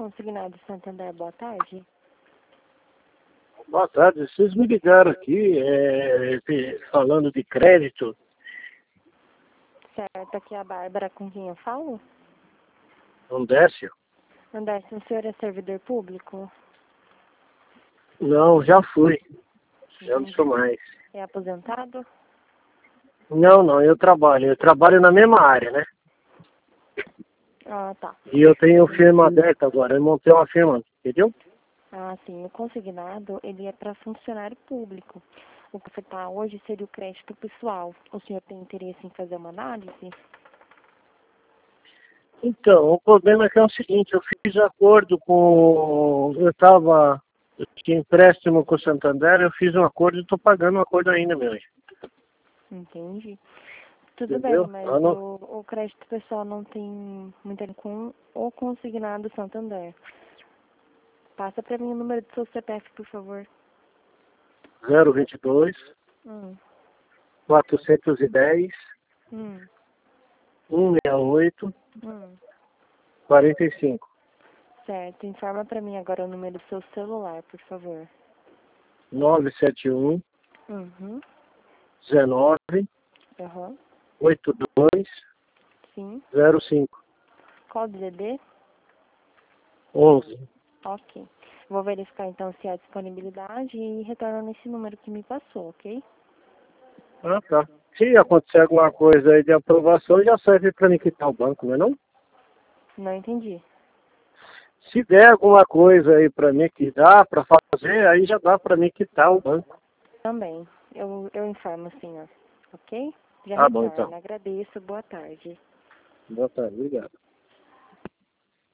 Consignado Santander, boa tarde. Boa tarde, vocês me ligaram aqui falando de crédito. Certo, aqui é a Bárbara, com quem eu falo? Andécio? Andécio, o senhor é servidor público? Não, já fui. Já não Entendi. sou mais. É aposentado? Não, eu trabalho. Eu trabalho na mesma área, né? Ah, tá. E eu tenho firma aberta agora. Eu montei uma firma, entendeu? Ah, sim. O consignado, ele é para funcionário público. O que está hoje seria o crédito pessoal. O senhor tem interesse em fazer uma análise? Então, o problema é que é o seguinte, eu fiz acordo com... Eu tinha empréstimo com o Santander, eu fiz um acordo e estou pagando o acordo ainda, meu. Entendi. Tudo bem, Entendeu? mas Eu não... o crédito pessoal não tem muito a ver com o consignado Santander. Passa para mim o número do seu CPF, por favor. 022 Hum, 410 hum, 168 hum. 45. Certo. Informa para mim agora o número do seu celular, por favor. 971 Uhum. 19 Aham. 82 Sim. 05 Qual DDD? 11. Ok. Vou verificar então se há disponibilidade e retorno nesse número que me passou, ok? Ah, tá. Se acontecer alguma coisa aí de aprovação, já serve para me quitar o banco, não é não? Não entendi. Se der alguma coisa aí para mim que dá para fazer, aí já dá para me quitar o banco. Também. Eu informo sim, ó. Ok? Já Tá bom, então. retorno. Agradeço. Boa tarde. Boa tarde, obrigado.